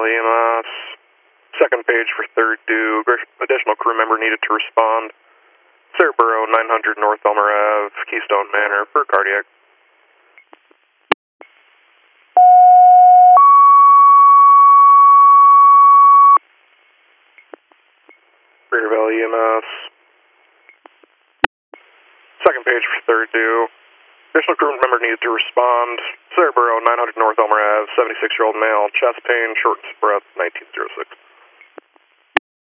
EMS. Second page for third due. Additional crew member needed to respond. Cerbero, 900 North Elmer Ave, Keystone Manor, for cardiac. Greater Valley EMS. Second page for third due. Additional crew member needed to respond. Cerbero, 900 North Elmer Ave, 76-year-old male, chest pain, shortness of breath, 1906.